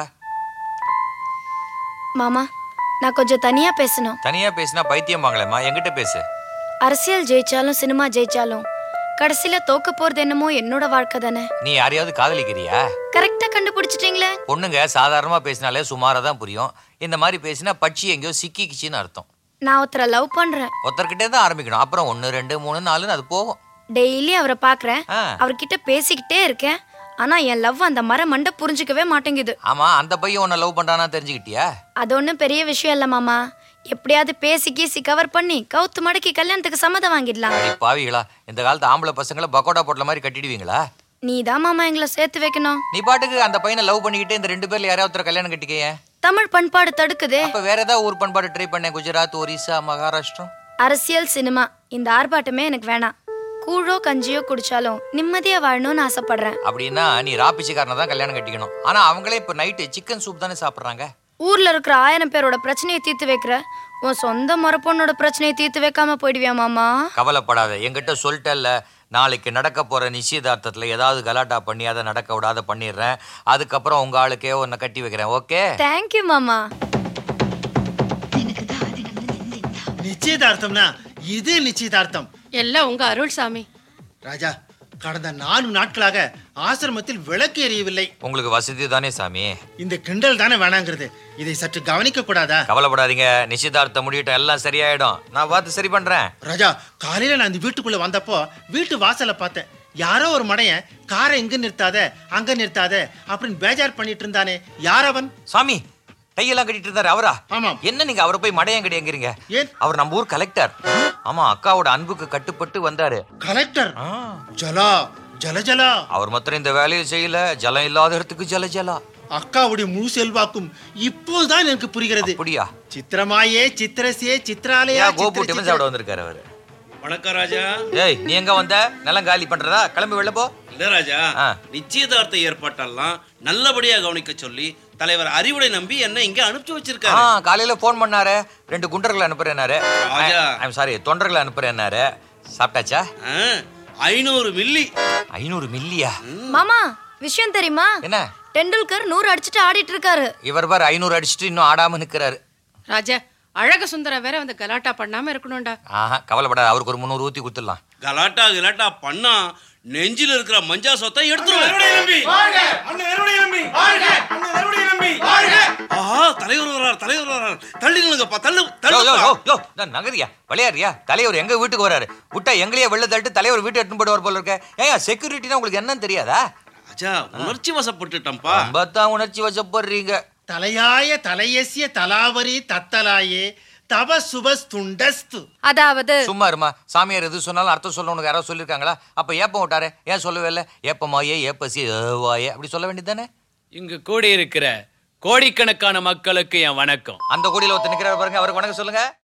மாமா, நான் கொஞ்சம் தனியா பேசணும். தனியா பேசினா பைத்தியம் வாங்கலமா, என்கிட்ட பேசு. அரசியல் ஜெயிச்சாலும் சினிமா ஜெயிச்சாலும் கடைசியில தோக்க போறது என்னமோ என்னோட வாழ்க்கை தானே. நீ யாரையாவது காதலிக்கிறியா? கரெக்டா கண்டுபிடிச்சிட்டீங்களே. பொண்ணுங்க சாதாரணமா பேசினாலே சுமாரா தான் புரியும். இந்த மாதிரி பேசினா பட்சி எங்கேயோ சிக்கிக்கிச்சின்னு அர்த்தம். நான் ஒருத்தரை லவ் பண்றேன். ஒருத்தர்கிட்டே தான் ஆரம்பிக்கணும், அப்புறம் 1, 2, 3, 4 அது போகும். டெய்லி அவரை பாக்குறேன், அவர்கிட்ட பேசிக்கிட்டே இருக்கேன். ஆனா என் லவ் அந்த மரமண்ட புரிஞ்சுக்கவே மாட்டேங்குது. ஆமா, அந்த பையன் உன்னை லவ் பண்றானா தெரிஞ்சுக்கிட்டியா? அது ஒண்ணும் பெரிய விஷயம் இல்ல மாமா. எப்படியாவது பேசி கீசி கவர் பண்ணி கவுத்து மடக்கி கல்யாணத்துக்கு சம்மதம் வாங்கிடலாம். பாவிகளா, இந்த காலத்து ஆம்பளை பசங்களை பக்கோடா போட்ல மாதிரி கட்டிடுவீங்களா? நீதான் மாமா எங்களை சேர்த்து வைக்கணும். நீ பாட்டுக்கு அந்த பையனை லவ் பண்ணிக்கிட்டு இந்த 2 பேர்ல யாராவது ஒருத்தர் கல்யாணம் கட்டிக்கையே. தமிழ் பண்பாடு தடுக்குதே. அப்ப வேற ஏதாவது ஊர் பண்பாடு ட்ரை பண்ணேன். குஜராத், ஒரிசா, மகாராஷ்டிரம். அரசியல், சினிமா இந்த ஆர்ப்பாட்டமே எனக்கு வேணாம். கூழோ கஞ்சியோ குடிச்சாலும் நிம்மதியா வாழணும்னு ஆசைப்படுறேன். அப்படின்னா நீ ராப்பிச்சிக்காரனை தான் கல்யாணம் கட்டிக்கணும். ஆனா அவங்களே இப்ப நைட்டு சிக்கன் சூப் தானே சாப்பிடுறாங்க. ஊர்ல இருக்கிற 1000 பேரோட பிரச்சனையை தீர்த்து வைக்கிற உன் சொந்த மரப்பொண்ணோட பிரச்சனையை தீர்த்து வைக்காம போயிடுவியா மாமா? கவலைப்படாத, என்கிட்ட சொல்லிட்டல்ல, நாளைக்கு நடக்க போற நிச்சயதார்த்தத்துல ஏதாவது கலாட்டா பண்ணி அதை நடக்க விடாத பண்ணிடுறேன். அதுக்கப்புறம் உங்க ஆளுக்கே உன்னை கட்டி வைக்கிறேன். ஓகே? தேங்க்யூ மாமா. நிச்சயதார்த்தம்னா இது நிச்சயதார்த்தம் எல்லாம் உங்க அருள் சாமி. ராஜா, கடந்த 4 நாட்களாக ஆசிரமத்தில் விளக்கு எரியவில்லை. உங்களுக்கு வசதி தானே சாமி. இந்த கிண்டல் தானே வேணாங்கிறது. இதை சற்று கவனிக்க கூடாதா? கவலைப்படாதீங்க, நிச்சயதார்த்தம் முடியட்டும், எல்லாம் சரியாயிடும். நான் பார்த்து சரி பண்றேன். ராஜா, காலையில நான் இந்த வீட்டுக்குள்ள வந்தப்போ வீட்டு வாசலை பார்த்தேன். யாரோ ஒரு மடையன் காரை இங்க நிறுத்தாத அங்க நிறுத்தாத அப்படின்னு பேஜார் பண்ணிட்டு இருந்தானே. யார் அவன்? சாமி, கையெல்லாம் கட்டிட்டு இருந்தாரு அவரா? ஆமாம். என்ன நீங்க அவரை போய் மடையன் கிடையாங்கிறீங்க? ஏன்? அவர் நம்ம ஊர் கலெக்டர். ஆமா, அக்காவோட அன்புக்கு கட்டுப்பட்டு வந்தாரு. கலெக்டர்? ஜலா ஜலஜலா. அவர் மாத்திரம் இந்த வேலையை செய்யல. ஜலம் இல்லாத இடத்துக்கு ஜலஜலா. அக்காவுடைய முழு செல்வாக்கும் இப்போதான் எனக்கு புரிகிறது. அப்படியா? சித்திரமாயே சித்திரசே சித்ராலயா. கோபு டிஃபன் சாப்பிட வந்திருக்காரு அவரு. வணக்கம் ராஜா. ஏய், நீ எங்க வந்த? நிலம் காலி பண்றதா? கிளம்பி வெளில போ. இல்ல ராஜா, நிச்சயதார்த்த ஏற்பாட்டெல்லாம் நல்லபடியா கவனிக்க சொல்லி தலைவர் அறிவுடை நம்பி என்ன இங்க அனுப்பிச்சு வச்சிருக்காரு. காலையில போன் பண்ணாரு. 2 குண்டர்களை அனுப்புறேன்னாரு. ராஜா, ஐம் சாரி, தொண்டர்களை அனுப்புறேன்னாரு. சாப்பிட்டாச்சா? 500 மில்லி. 500 மில்லியா? மாமா, விஷயம் தெரியுமா? என்ன? டெண்டுல்கர் 100 அடிச்சுட்டு ஆடிட்டு இருக்காரு. இவர் பார் 500 அடிச்சுட்டு இன்னும் ஆடாம நிக்கிறாரு. ராஜா, அழக சுந்தரம் வேற வந்து கலாட்டா பண்ணாம இருக்கணும்டா. கவலைப்படாத, அவருக்கு ஒரு 300 ஊத்தி குடுத்துடலாம். கலாட்டா பண்ணா நெஞ்சில இருக்கிற மஞ்சா சொத்தை எடுத்துருவேன். தலைவர் வரார். தள்ளி நில்லுங்கப்பா, நகரியா விளையாடுறியா? தலைவர் எங்க வீட்டுக்கு வராரு. விட்டா எங்களையே வெளில தள்ளிட்டு தலைவர் வீட்டு எடுத்துன்னு போடுவார் போல இருக்க. ஏன் செக்யூரிட்டினா உங்களுக்கு என்னன்னு தெரியாதா? ராஜா, உணர்ச்சி வசப்பட்டுட்டம்பா. தான் உணர்ச்சி வசப்படுறீங்க. தலையாய தலையசிய தலாவரி தத்தலாயே தவ சுபஸ்துண்டஸ்து. அதாவது சும்மா இருமா. சாமியார் எது சொன்னாலும் அர்த்தம் சொல்ல உனக்கு யாராவது சொல்லியிருக்காங்களா? அப்ப ஏப்பம் விட்டாரு, ஏன் சொல்லவே இல்லை? ஏப்பமாயே ஏப்பசி வாயே அப்படி சொல்ல வேண்டியதானே? இங்கு கூடி இருக்கிற கோடிக்கணக்கான மக்களுக்கு என் வணக்கம். அந்த கோடியில ஒருத்தர் நிக்கிறாரு பாருங்க, அவருக்கு வணக்கம் சொல்லுங்க.